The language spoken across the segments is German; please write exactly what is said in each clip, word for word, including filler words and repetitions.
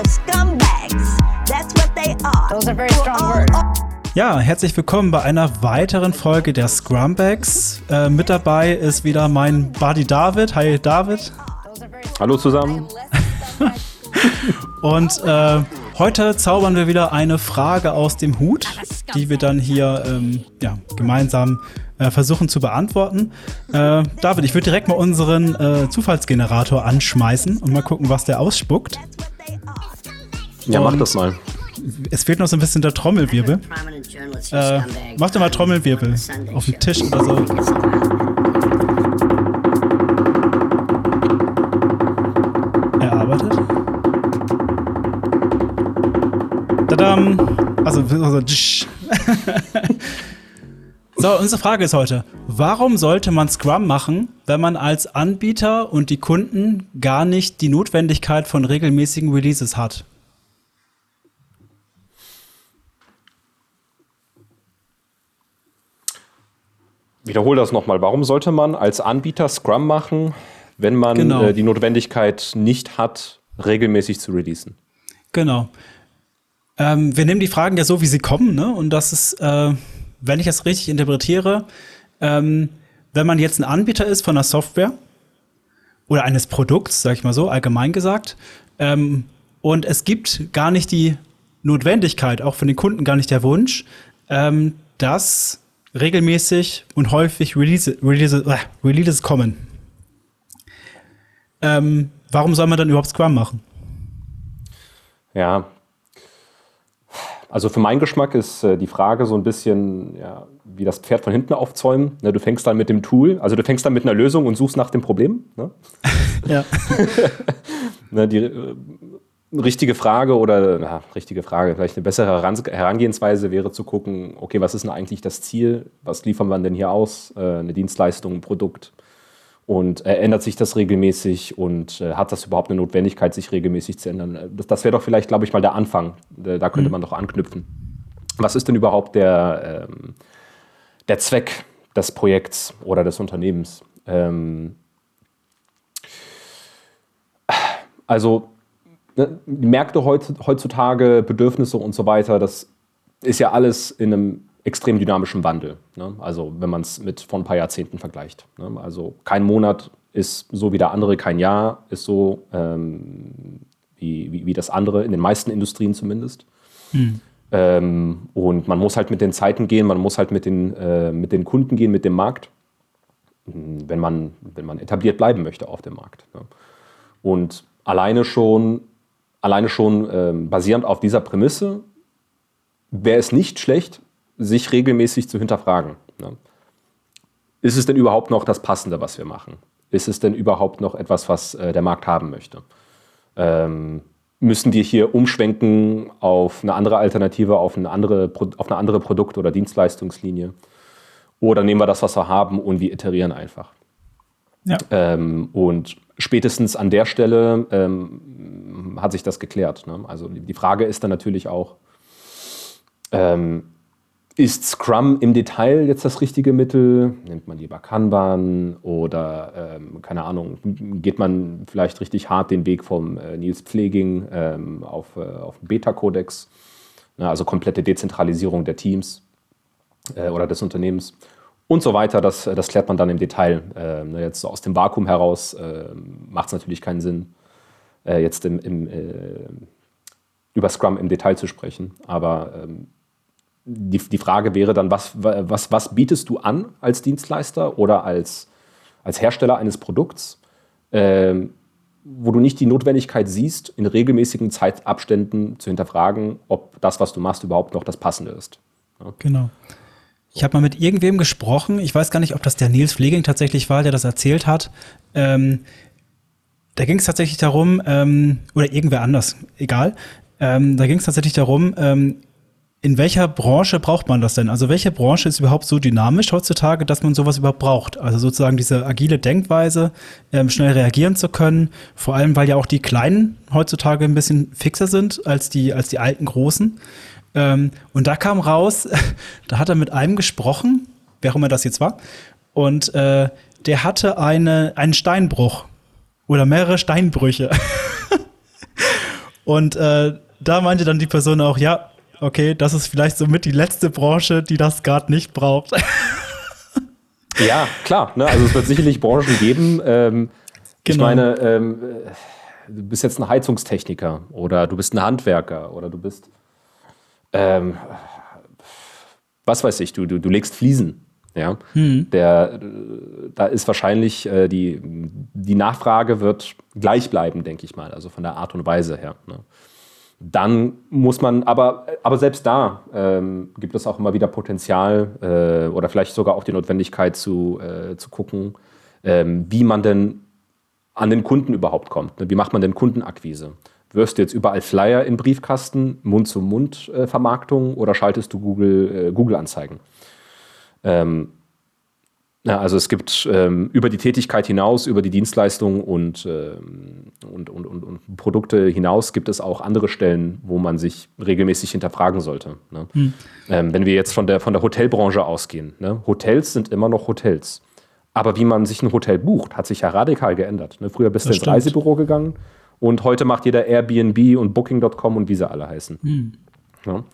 scumbags. That's what they are. Those are very strong words. Ja, herzlich willkommen bei einer weiteren Folge der Scumbags. Äh, mit dabei ist wieder mein Buddy David. Hi David. Hallo zusammen. Und äh, heute zaubern wir wieder eine Frage aus dem Hut, die wir dann hier ähm, ja, gemeinsam äh, versuchen zu beantworten. Äh, David, ich würde direkt mal unseren äh, Zufallsgenerator anschmeißen und mal gucken, was der ausspuckt. Ja, und mach das mal. Es fehlt noch so ein bisschen der Trommelwirbel. Äh, mach doch mal Trommelwirbel auf dem Tisch oder so. Er arbeitet. Tadam! Also, also so, unsere Frage ist heute: Warum sollte man Scrum machen, wenn man als Anbieter und die Kunden gar nicht die Notwendigkeit von regelmäßigen Releases hat? Wiederhol das nochmal. Warum sollte man als Anbieter Scrum machen, wenn man genau. äh, die Notwendigkeit nicht hat, regelmäßig zu releasen? Genau. Ähm, wir nehmen die Fragen ja so, wie sie kommen, ne? Und das ist, äh, wenn ich das richtig interpretiere, ähm, wenn man jetzt ein Anbieter ist von einer Software oder eines Produkts, sag ich mal so, allgemein gesagt, ähm, und es gibt gar nicht die Notwendigkeit, auch von den Kunden gar nicht der Wunsch, ähm, dass regelmäßig und häufig Release, Release, äh, Releases kommen. Ähm, warum soll man dann überhaupt Scrum machen? Ja, also für meinen Geschmack ist äh, die Frage so ein bisschen ja, wie das Pferd von hinten aufzäumen. Ne, du fängst dann mit dem Tool, also du fängst dann mit einer Lösung und suchst nach dem Problem. Ne? Ja. ne, die äh, richtige Frage oder, na, richtige Frage, vielleicht eine bessere Herangehensweise wäre zu gucken, okay, was ist denn eigentlich das Ziel? Was liefern wir denn hier aus? Äh, eine Dienstleistung, ein Produkt? Und äh, ändert sich das regelmäßig und äh, hat das überhaupt eine Notwendigkeit, sich regelmäßig zu ändern? Das, das wäre doch vielleicht, glaube ich, mal der Anfang. Äh, da könnte mhm. man doch anknüpfen. Was ist denn überhaupt der, ähm, der Zweck des Projekts oder des Unternehmens? Ähm, also die Märkte heutzutage, Bedürfnisse und so weiter, das ist ja alles in einem extrem dynamischen Wandel. Ne? Also wenn man es mit vor ein paar Jahrzehnten vergleicht. Ne? Also kein Monat ist so wie der andere, kein Jahr ist so ähm, wie, wie, wie das andere, in den meisten Industrien zumindest. Hm. Ähm, und man muss halt mit den Zeiten gehen, man muss halt mit den, äh, mit den Kunden gehen, mit dem Markt, wenn man, wenn man etabliert bleiben möchte auf dem Markt. Ne? Und alleine schon Alleine schon ähm, basierend auf dieser Prämisse wäre es nicht schlecht, sich regelmäßig zu hinterfragen. Ne? Ist es denn überhaupt noch das Passende, was wir machen? Ist es denn überhaupt noch etwas, was äh, der Markt haben möchte? Ähm, müssen wir hier umschwenken auf eine andere Alternative, auf eine andere, auf eine andere Produkt- oder Dienstleistungslinie? Oder nehmen wir das, was wir haben und wir iterieren einfach? Ja. Ähm, und spätestens an der Stelle ähm, hat sich das geklärt. Ne? Also die Frage ist dann natürlich auch, ähm, ist Scrum im Detail jetzt das richtige Mittel? Nimmt man lieber Kanban oder, ähm, keine Ahnung, geht man vielleicht richtig hart den Weg vom äh, Nils Pfleging ähm, auf, äh, auf den Beta-Kodex? Ne? Also komplette Dezentralisierung der Teams äh, oder des Unternehmens. Und so weiter, das, das klärt man dann im Detail. Ähm, jetzt so aus dem Vakuum heraus äh, macht es natürlich keinen Sinn, äh, jetzt im, im, äh, über Scrum im Detail zu sprechen. Aber ähm, die, die Frage wäre dann, was, was, was bietest du an als Dienstleister oder als, als Hersteller eines Produkts, ähm, wo du nicht die Notwendigkeit siehst, in regelmäßigen Zeitabständen zu hinterfragen, ob das, was du machst, überhaupt noch das Passende ist. Ja? Genau. Ich habe mal mit irgendwem gesprochen, ich weiß gar nicht, ob das der Nils Pfleging tatsächlich war, der das erzählt hat. Ähm, da ging es tatsächlich darum, ähm, oder irgendwer anders, egal, ähm, da ging es tatsächlich darum, ähm, in welcher Branche braucht man das denn? Also welche Branche ist überhaupt so dynamisch heutzutage, dass man sowas überhaupt braucht? Also sozusagen diese agile Denkweise, ähm, schnell reagieren zu können, vor allem, weil ja auch die Kleinen heutzutage ein bisschen fixer sind als die, als die alten Großen. Ähm, und da kam raus, da hat er mit einem gesprochen, wer auch immer das jetzt war, und äh, der hatte eine, einen Steinbruch oder mehrere Steinbrüche. Und äh, da meinte dann die Person auch, ja, okay, das ist vielleicht somit die letzte Branche, die das gerade nicht braucht. Ja, klar. Ne? Also es wird sicherlich Branchen geben. Ähm, genau. Ich meine, ähm, du bist jetzt ein Heizungstechniker oder du bist ein Handwerker oder du bist, ähm, was weiß ich, du, du, du legst Fliesen. Ja? Hm. Der, da ist wahrscheinlich äh, die, die Nachfrage wird gleich bleiben, denke ich mal, also von der Art und Weise her. Ne? Dann muss man, aber, aber selbst da ähm, gibt es auch immer wieder Potenzial äh, oder vielleicht sogar auch die Notwendigkeit zu, äh, zu gucken, ähm, wie man denn an den Kunden überhaupt kommt. Ne? Wie macht man denn Kundenakquise? Wirfst du jetzt überall Flyer in Briefkasten, Mund-zu-Mund-Vermarktung oder schaltest du Google, äh, Google-Anzeigen? Ähm, Ja, also es gibt ähm, über die Tätigkeit hinaus, über die Dienstleistungen und, ähm, und, und, und, und Produkte hinaus gibt es auch andere Stellen, wo man sich regelmäßig hinterfragen sollte. Ne? Hm. Ähm, wenn wir jetzt von der, von der Hotelbranche ausgehen. Ne? Hotels sind immer noch Hotels. Aber wie man sich ein Hotel bucht, hat sich ja radikal geändert. Ne? Früher bist du ins Reisebüro gegangen und heute macht jeder Airbnb und Booking Punkt com und wie sie alle heißen. Hm. Ja?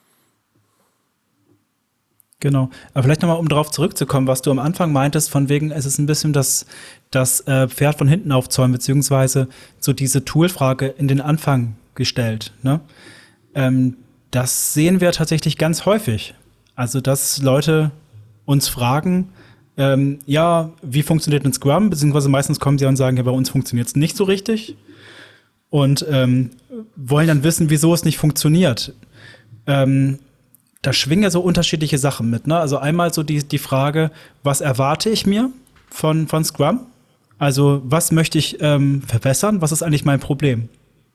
Genau. Aber vielleicht nochmal, um darauf zurückzukommen, was du am Anfang meintest, von wegen, es ist ein bisschen das, das äh, Pferd von hinten aufzäumen, beziehungsweise so diese Tool-Frage in den Anfang gestellt. Ne? Ähm, das sehen wir tatsächlich ganz häufig. Also, dass Leute uns fragen, ähm, ja, wie funktioniert ein Scrum? Beziehungsweise meistens kommen sie und sagen, ja, bei uns funktioniert es nicht so richtig. Und ähm, wollen dann wissen, wieso es nicht funktioniert. Ähm, Da schwingen ja so unterschiedliche Sachen mit, ne? Also einmal so die, die Frage, was erwarte ich mir von, von Scrum? Also was möchte ich ähm, verbessern? Was ist eigentlich mein Problem?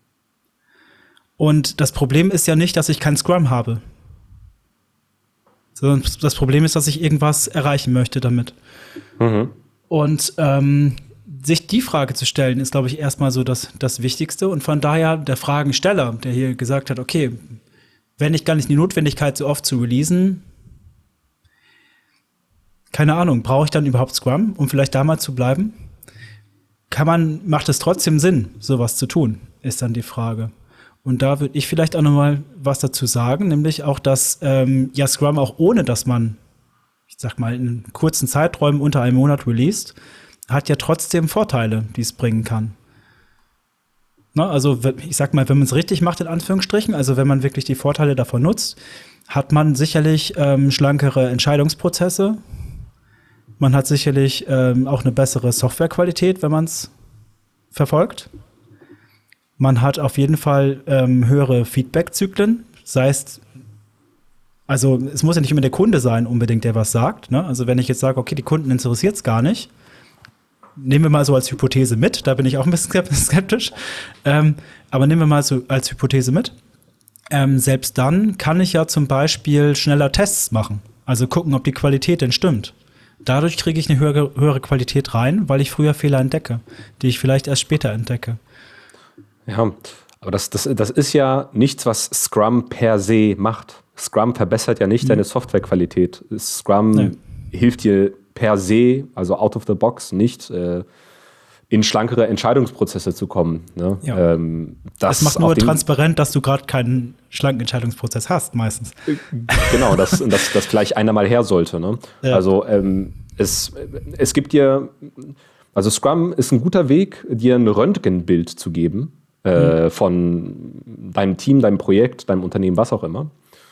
Und das Problem ist ja nicht, dass ich kein Scrum habe. Sondern das Problem ist, dass ich irgendwas erreichen möchte damit. Mhm. Und ähm, sich die Frage zu stellen, ist, glaube ich, erstmal so das, das Wichtigste. Und von daher der Fragensteller, der hier gesagt hat, okay, wenn ich gar nicht die Notwendigkeit, so oft zu releasen, keine Ahnung, brauche ich dann überhaupt Scrum, um vielleicht da mal zu bleiben? Kann man, macht es trotzdem Sinn, sowas zu tun, ist dann die Frage. Und da würde ich vielleicht auch noch mal was dazu sagen, nämlich auch, dass ähm, ja Scrum auch ohne, dass man, ich sag mal, in kurzen Zeiträumen unter einem Monat released, hat ja trotzdem Vorteile, die es bringen kann. Also ich sag mal, wenn man es richtig macht, in Anführungsstrichen, also wenn man wirklich die Vorteile davon nutzt, hat man sicherlich ähm, schlankere Entscheidungsprozesse. Man hat sicherlich ähm, auch eine bessere Softwarequalität, wenn man es verfolgt. Man hat auf jeden Fall ähm, höhere Feedback-Zyklen. Sei es, also es muss ja nicht immer der Kunde sein, unbedingt, der was sagt. Ne? Also wenn ich jetzt sage, okay, die Kunden interessiert es gar nicht, nehmen wir mal so als Hypothese mit, da bin ich auch ein bisschen skeptisch, ähm, aber nehmen wir mal so als Hypothese mit. Ähm, selbst dann kann ich ja zum Beispiel schneller Tests machen, also gucken, ob die Qualität denn stimmt. Dadurch kriege ich eine höhere, höhere Qualität rein, weil ich früher Fehler entdecke, die ich vielleicht erst später entdecke. Ja, aber das, das, das ist ja nichts, was Scrum per se macht. Scrum verbessert ja nicht mhm. deine Softwarequalität. Scrum nee. hilft dir per se, also out of the box, nicht äh, in schlankere Entscheidungsprozesse zu kommen. Ne? Ja. Ähm, das, das macht nur transparent, dass du gerade keinen schlanken Entscheidungsprozess hast, meistens. Genau, dass das, das gleich einer mal her sollte. Ne? Ja. Also ähm, es, es gibt dir, also Scrum ist ein guter Weg, dir ein Röntgenbild zu geben äh, mhm. von deinem Team, deinem Projekt, deinem Unternehmen, was auch immer.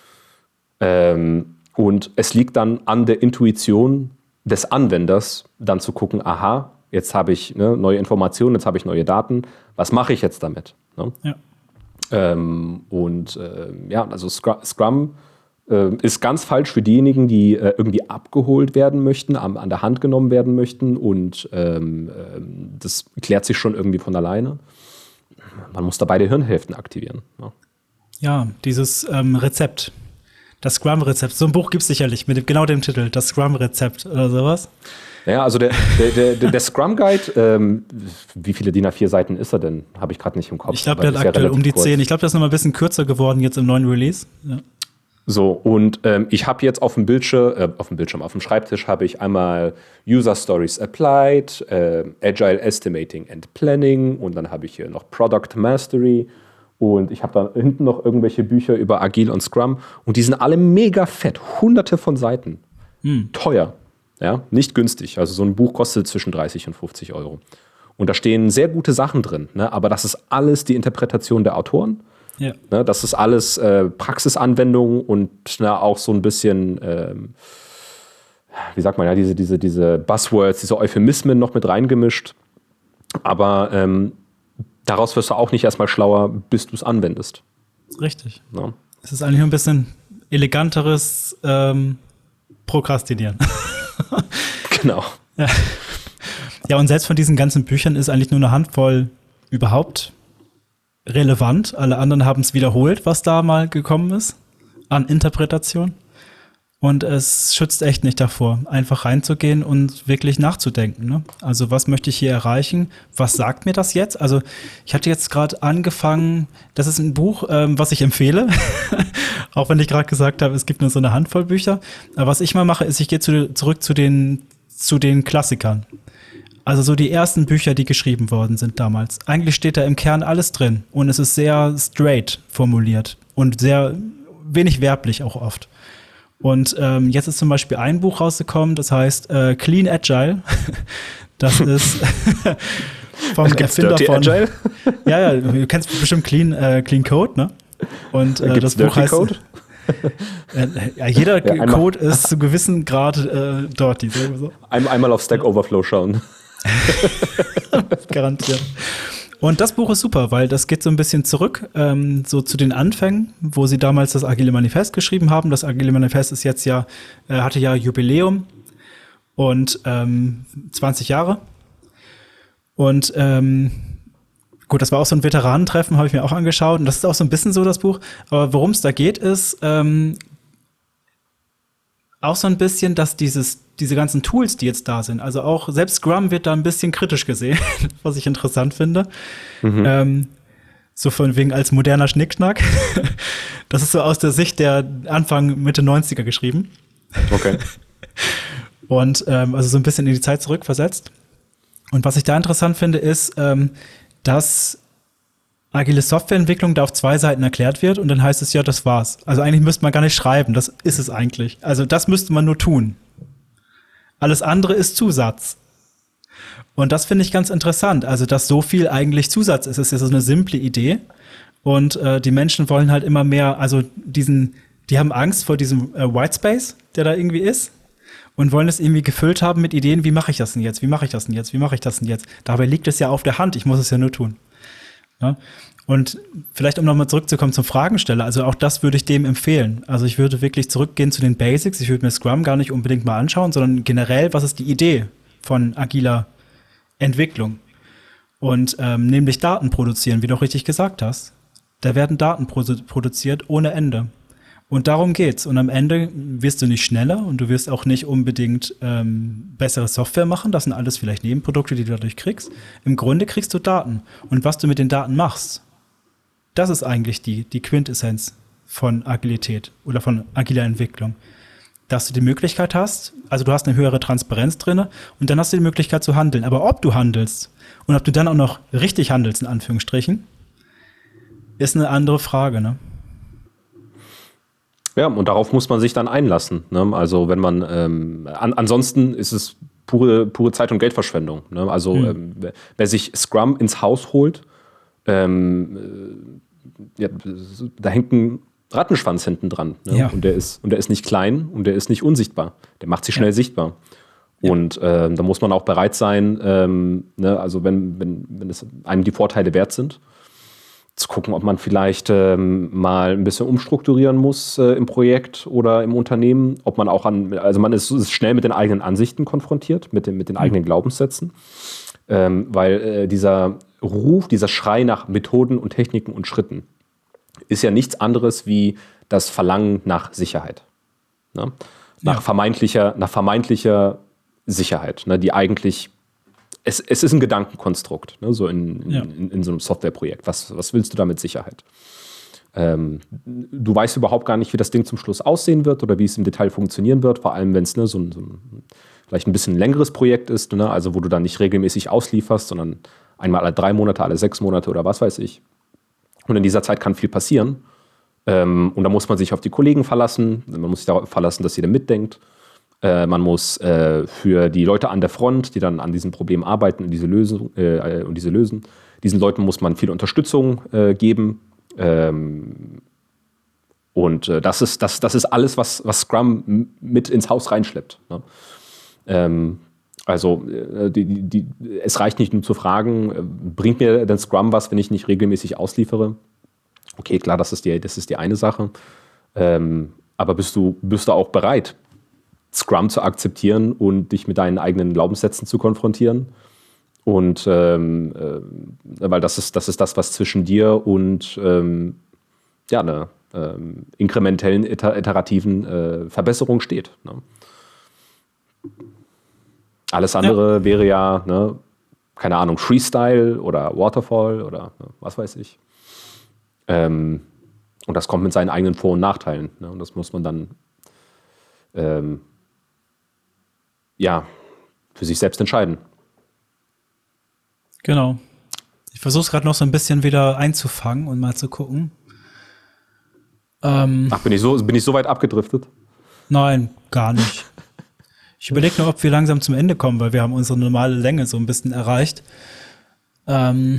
Ähm, und es liegt dann an der Intuition des Anwenders, dann zu gucken, aha, jetzt habe ich ne, neue Informationen, jetzt habe ich neue Daten, was mache ich jetzt damit? Ne? Ja. Ähm, und äh, ja, also Scrum, Scrum äh, ist ganz falsch für diejenigen, die äh, irgendwie abgeholt werden möchten, am, an der Hand genommen werden möchten und ähm, äh, das klärt sich schon irgendwie von alleine. Man muss da beide Hirnhälften aktivieren. Ne? Ja, dieses ähm, Rezept. Das Scrum-Rezept. So ein Buch gibt es sicherlich mit genau dem Titel, das Scrum-Rezept oder sowas. Ja, also der, der, der, der Scrum-Guide, ähm, wie viele D I N A vier Seiten ist er denn? Habe ich gerade nicht im Kopf. Ich glaube, der hat aktuell ja um die kurz. zehn. Ich glaube, das ist noch mal ein bisschen kürzer geworden jetzt im neuen Release. Ja. So, und ähm, ich habe jetzt auf dem Bildschirm, äh, auf dem Bildschirm, auf dem Schreibtisch habe ich einmal User Stories Applied, äh, Agile Estimating and Planning und dann habe ich hier noch Product Mastery Und ich habe da hinten noch irgendwelche Bücher über Agile und Scrum. Und die sind alle mega fett. Hunderte von Seiten. Hm. Teuer. Ja, nicht günstig. Also so ein Buch kostet zwischen dreißig und fünfzig Euro. Und da stehen sehr gute Sachen drin. Ne? Aber das ist alles die Interpretation der Autoren. Ja. Ne? Das ist alles äh, Praxisanwendung und na, auch so ein bisschen, ähm, wie sagt man ja, diese, diese, diese Buzzwords, diese Euphemismen noch mit reingemischt. Aber ähm, daraus wirst du auch nicht erstmal schlauer, bis du es anwendest. Richtig. Ja. Es ist eigentlich nur ein bisschen eleganteres ähm, Prokrastinieren. Genau. Ja. Ja, und selbst von diesen ganzen Büchern ist eigentlich nur eine Handvoll überhaupt relevant. Alle anderen haben es wiederholt, was da mal gekommen ist an Interpretation. Und es schützt echt nicht davor, einfach reinzugehen und wirklich nachzudenken. Ne? Also was möchte ich hier erreichen? Was sagt mir das jetzt? Also ich hatte jetzt gerade angefangen, das ist ein Buch, ähm, was ich empfehle, auch wenn ich gerade gesagt habe, es gibt nur so eine Handvoll Bücher. Aber was ich mal mache, ist, ich gehe zu, zurück zu den, zu den Klassikern. Also so die ersten Bücher, die geschrieben worden sind damals. Eigentlich steht da im Kern alles drin und es ist sehr straight formuliert und sehr wenig werblich auch oft. Und ähm, jetzt ist zum Beispiel ein Buch rausgekommen, das heißt äh, Clean Agile. Das ist vom Erfinder von Agile? Ja, ja, du kennst bestimmt Clean, äh, Clean Code, ne? Und äh, das Buch heißt Code? äh, ja, jeder ja, Code ist zu gewissen Grad äh, dort. Die so. Ein, einmal auf Stack Overflow schauen. Garantiert. Und das Buch ist super, weil das geht so ein bisschen zurück, ähm, so zu den Anfängen, wo sie damals das Agile Manifest geschrieben haben. Das Agile Manifest ist jetzt ja, äh, hatte ja Jubiläum und ähm, zwanzig Jahre. Und ähm, gut, das war auch so ein Veteranentreffen, habe ich mir auch angeschaut. Und das ist auch so ein bisschen so das Buch. Aber worum es da geht, ist ähm, auch so ein bisschen, dass dieses, diese ganzen Tools, die jetzt da sind, also auch selbst Scrum wird da ein bisschen kritisch gesehen, was ich interessant finde. Mhm. Ähm, so von wegen als moderner Schnickschnack. Das ist so aus der Sicht der Anfang, Mitte neunziger geschrieben. Okay. Und ähm, also so ein bisschen in die Zeit zurückversetzt. Und was ich da interessant finde, ist, ähm, dass agile Softwareentwicklung da auf zwei Seiten erklärt wird und dann heißt es ja, das war's. Also eigentlich müsste man gar nicht schreiben, das ist es eigentlich. Also das müsste man nur tun. Alles andere ist Zusatz. Und das finde ich ganz interessant, also dass so viel eigentlich Zusatz ist. Es ist ja so eine simple Idee und äh, die Menschen wollen halt immer mehr, also diesen, die haben Angst vor diesem äh, Whitespace, der da irgendwie ist und wollen es irgendwie gefüllt haben mit Ideen, wie mache ich das denn jetzt, wie mache ich das denn jetzt, wie mache ich das denn jetzt. Dabei liegt es ja auf der Hand, ich muss es ja nur tun. Ja? Und vielleicht, um nochmal zurückzukommen zum Fragensteller, also auch das würde ich dem empfehlen. Also ich würde wirklich zurückgehen zu den Basics. Ich würde mir Scrum gar nicht unbedingt mal anschauen, sondern generell, was ist die Idee von agiler Entwicklung? Und ähm, nämlich Daten produzieren, wie du auch richtig gesagt hast. Da werden Daten produ- produziert ohne Ende. Und darum geht's. Und am Ende wirst du nicht schneller und du wirst auch nicht unbedingt ähm, bessere Software machen. Das sind alles vielleicht Nebenprodukte, die du dadurch kriegst. Im Grunde kriegst du Daten. Und was du mit den Daten machst, das ist eigentlich die, die Quintessenz von Agilität oder von agiler Entwicklung. Dass du die Möglichkeit hast, also du hast eine höhere Transparenz drin und dann hast du die Möglichkeit zu handeln. Aber ob du handelst und ob du dann auch noch richtig handelst, in Anführungsstrichen, ist eine andere Frage, ne? Ja, und darauf muss man sich dann einlassen. Ne? Also wenn man, ähm, an, ansonsten ist es pure, pure Zeit- und Geldverschwendung. Ne? Also mhm. ähm, wer sich Scrum ins Haus holt, ähm, ja, da hängt ein Rattenschwanz hinten dran. Ne? Ja. Und, der ist, und der ist nicht klein und der ist nicht unsichtbar. Der macht sich schnell ja. sichtbar. Ja. Und äh, da muss man auch bereit sein, ähm, ne? also wenn, wenn, wenn es einem die Vorteile wert sind, zu gucken, ob man vielleicht ähm, mal ein bisschen umstrukturieren muss äh, im Projekt oder im Unternehmen, ob man auch an, also man ist, ist schnell mit den eigenen Ansichten konfrontiert, mit, den, mit den mhm. eigenen Glaubenssätzen, ähm, weil äh, dieser Ruf, dieser Schrei nach Methoden und Techniken und Schritten ist ja nichts anderes wie das Verlangen nach Sicherheit. Ne? Nach, ja. vermeintlicher, nach vermeintlicher Sicherheit, ne? die eigentlich Es, es ist ein Gedankenkonstrukt, ne, so in, in, ja. in, in so einem Softwareprojekt. Was, was willst du da mit Sicherheit? Ähm, du weißt überhaupt gar nicht, wie das Ding zum Schluss aussehen wird oder wie es im Detail funktionieren wird, vor allem wenn es ne, so, ein, so ein vielleicht ein bisschen längeres Projekt ist, ne, also wo du dann nicht regelmäßig auslieferst, sondern einmal alle drei Monate, alle sechs Monate oder was weiß ich. Und in dieser Zeit kann viel passieren. Ähm, und da muss man sich auf die Kollegen verlassen. Man muss sich darauf verlassen, dass jeder mitdenkt. Äh, man muss äh, für die Leute an der Front, die dann an diesem Problem arbeiten und diese, Lösung, äh, und diese lösen, diesen Leuten muss man viel Unterstützung äh, geben. Ähm, und äh, das, ist, das, das ist alles, was, was Scrum m- mit ins Haus reinschleppt. Ne? Ähm, also äh, die, die, die, es reicht nicht nur zu fragen, äh, bringt mir denn Scrum was, wenn ich nicht regelmäßig ausliefere? Okay, klar, das ist die, das ist die eine Sache. Ähm, aber bist du, bist du auch bereit, Scrum zu akzeptieren und dich mit deinen eigenen Glaubenssätzen zu konfrontieren? Und ähm, äh, weil das ist, das ist das, was zwischen dir und ähm, ja, eine ähm, inkrementellen, iter- iterativen äh, Verbesserung steht. Ne? Alles andere ja. wäre ja, ne, keine Ahnung, Freestyle oder Waterfall oder ne, was weiß ich. Ähm, und das kommt mit seinen eigenen Vor- und Nachteilen. Ne? Und das muss man dann ähm, ja, für sich selbst entscheiden. Genau. Ich versuche es gerade noch so ein bisschen wieder einzufangen und mal zu gucken. Ähm, Ach, bin ich, so, bin ich so weit abgedriftet? Nein, gar nicht. Ich überlege nur, ob wir langsam zum Ende kommen, weil wir haben unsere normale Länge so ein bisschen erreicht. Ähm,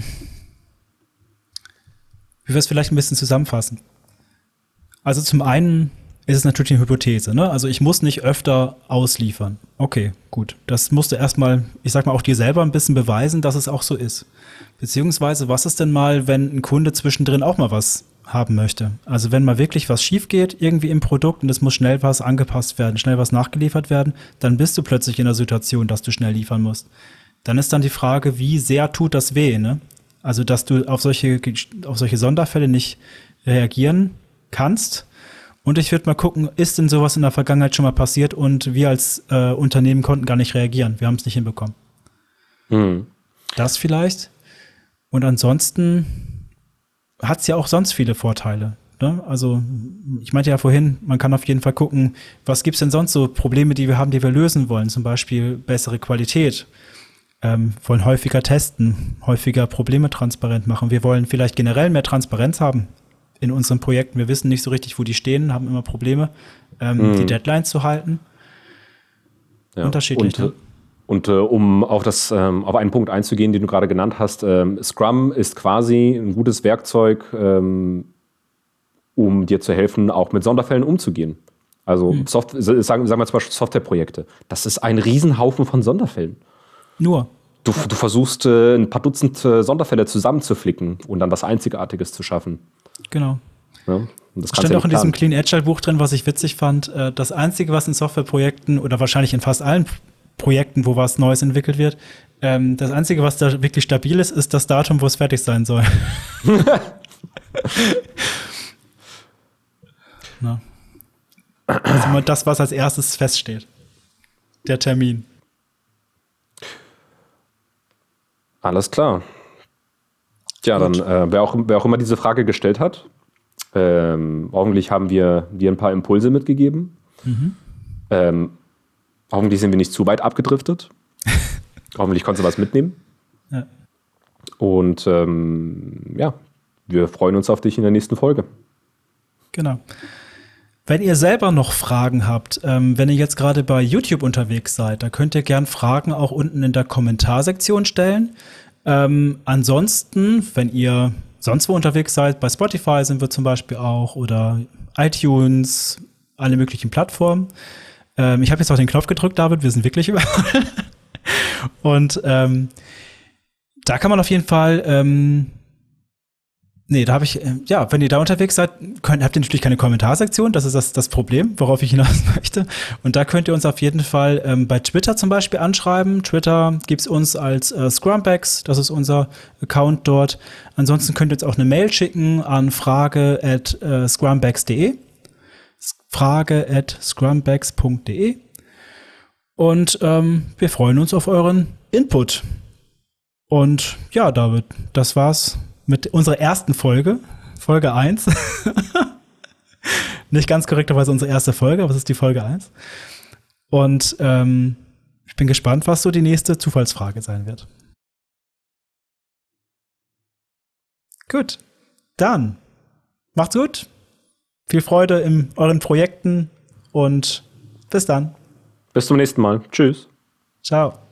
wie wir es vielleicht ein bisschen zusammenfassen. Also zum einen ist es natürlich eine Hypothese, ne? Also ich muss nicht öfter ausliefern. Okay, gut. Das musst du erstmal, ich sag mal, auch dir selber ein bisschen beweisen, dass es auch so ist. Beziehungsweise, was ist denn mal, wenn ein Kunde zwischendrin auch mal was haben möchte? Also wenn mal wirklich was schief geht, irgendwie im Produkt und es muss schnell was angepasst werden, schnell was nachgeliefert werden, dann bist du plötzlich in der Situation, dass du schnell liefern musst. Dann ist dann die Frage, wie sehr tut das weh, ne? Also, dass du auf solche, auf solche Sonderfälle nicht reagieren kannst. Und ich würde mal gucken, ist denn sowas in der Vergangenheit schon mal passiert und wir als äh, Unternehmen konnten gar nicht reagieren. Wir haben es nicht hinbekommen. Mhm. Das vielleicht. Und ansonsten hat es ja auch sonst viele Vorteile. Ne? Also ich meinte ja vorhin, man kann auf jeden Fall gucken, was gibt es denn sonst so Probleme, die wir haben, die wir lösen wollen. Zum Beispiel bessere Qualität. Ähm, wollen häufiger testen, häufiger Probleme transparent machen. Wir wollen vielleicht generell mehr Transparenz haben in unseren Projekten. Wir wissen nicht so richtig, wo die stehen, haben immer Probleme, ähm, mhm. die Deadlines zu halten. Ja. Unterschiedlich. Und, ne? und äh, um auf, das, ähm, auf einen Punkt einzugehen, den du gerade genannt hast, ähm, Scrum ist quasi ein gutes Werkzeug, ähm, um dir zu helfen, auch mit Sonderfällen umzugehen. Also mhm. Soft- sagen, sagen wir zum Beispiel Softwareprojekte. Das ist ein Riesenhaufen von Sonderfällen. Nur. Du, ja. du versuchst, äh, ein paar Dutzend äh, Sonderfälle zusammenzuflicken und dann was Einzigartiges zu schaffen. Genau. Ja, und das stand auch in diesem Clean Agile Buch drin, was ich witzig fand. Äh, das Einzige, was in Softwareprojekten oder wahrscheinlich in fast allen Projekten, wo was Neues entwickelt wird, ähm, das Einzige, was da wirklich stabil ist, ist das Datum, wo es fertig sein soll. Na. Das ist immer das, was als erstes feststeht. Der Termin. Alles klar. Ja, Gut. dann, äh, wer, auch, wer auch immer diese Frage gestellt hat, ähm, hoffentlich haben wir dir ein paar Impulse mitgegeben. Mhm. Ähm, hoffentlich sind wir nicht zu weit abgedriftet. Hoffentlich konntest du was mitnehmen. Ja. Und ähm, ja, wir freuen uns auf dich in der nächsten Folge. Genau. Wenn ihr selber noch Fragen habt, ähm, wenn ihr jetzt gerade bei YouTube unterwegs seid, da könnt ihr gern Fragen auch unten in der Kommentarsektion stellen. Ähm, ansonsten, wenn ihr sonst wo unterwegs seid, bei Spotify sind wir zum Beispiel auch oder iTunes, alle möglichen Plattformen. Ähm, ich habe jetzt auch den Knopf gedrückt, David, wir sind wirklich überall. Und ähm, da kann man auf jeden Fall ähm, Nee, da habe ich, ja, wenn ihr da unterwegs seid, könnt, habt ihr natürlich keine Kommentarsektion, das ist das, das Problem, worauf ich hinaus möchte. Und da könnt ihr uns auf jeden Fall ähm, bei Twitter zum Beispiel anschreiben. Twitter gibt's uns als äh, Scrumbags, das ist unser Account dort. Ansonsten könnt ihr uns auch eine Mail schicken an frage at scrumbags punkt de frage at scrumbags punkt de und ähm, wir freuen uns auf euren Input. Und ja, David, das war's mit unserer ersten Folge, Folge eins. Nicht ganz korrekterweise unsere erste Folge, aber es ist die Folge eins. Und ähm, ich bin gespannt, was so die nächste Zufallsfrage sein wird. Gut, Dann macht's gut. Viel Freude in euren Projekten und bis dann. Bis zum nächsten Mal. Tschüss. Ciao.